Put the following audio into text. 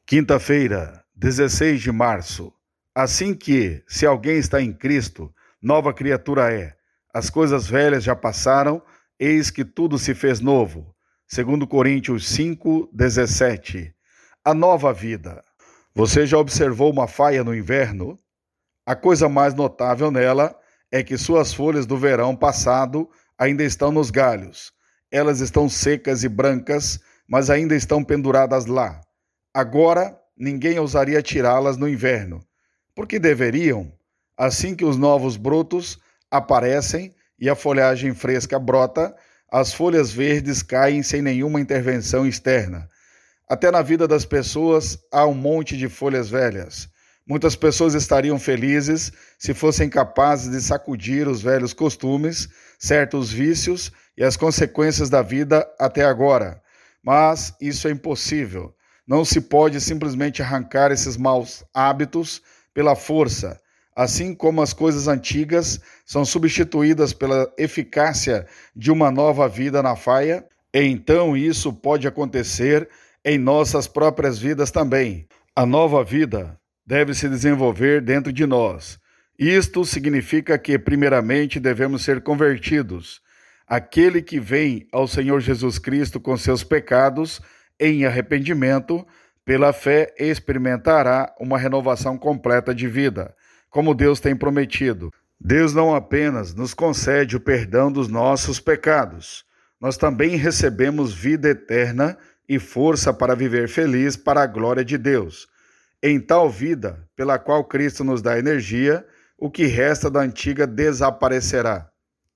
Quinta-feira, 16 de março. Assim que, se alguém está em Cristo, nova criatura é. As coisas velhas já passaram, eis que tudo se fez novo. 2 Coríntios 5:17. A nova vida. Você já observou uma faia no inverno? A coisa mais notável nela é que suas folhas do verão passado ainda estão nos galhos. Elas estão secas e brancas, mas ainda estão penduradas lá. Agora, ninguém ousaria tirá-las no inverno. Porque deveriam? Assim que os novos brotos aparecem e a folhagem fresca brota, as folhas verdes caem sem nenhuma intervenção externa. Até na vida das pessoas há um monte de folhas velhas. Muitas pessoas estariam felizes se fossem capazes de sacudir os velhos costumes, certos vícios e as consequências da vida até agora. Mas isso é impossível. Não se pode simplesmente arrancar esses maus hábitos pela força, assim como as coisas antigas são substituídas pela eficácia de uma nova vida na faia, então isso pode acontecer em nossas próprias vidas também. A nova vida deve se desenvolver dentro de nós. Isto significa que, primeiramente, devemos ser convertidos. Aquele que vem ao Senhor Jesus Cristo com seus pecados em arrependimento, pela fé experimentará uma renovação completa de vida, como Deus tem prometido. Deus não apenas nos concede o perdão dos nossos pecados, nós também recebemos vida eterna e força para viver feliz para a glória de Deus. Em tal vida, pela qual Cristo nos dá energia, o que resta da antiga desaparecerá.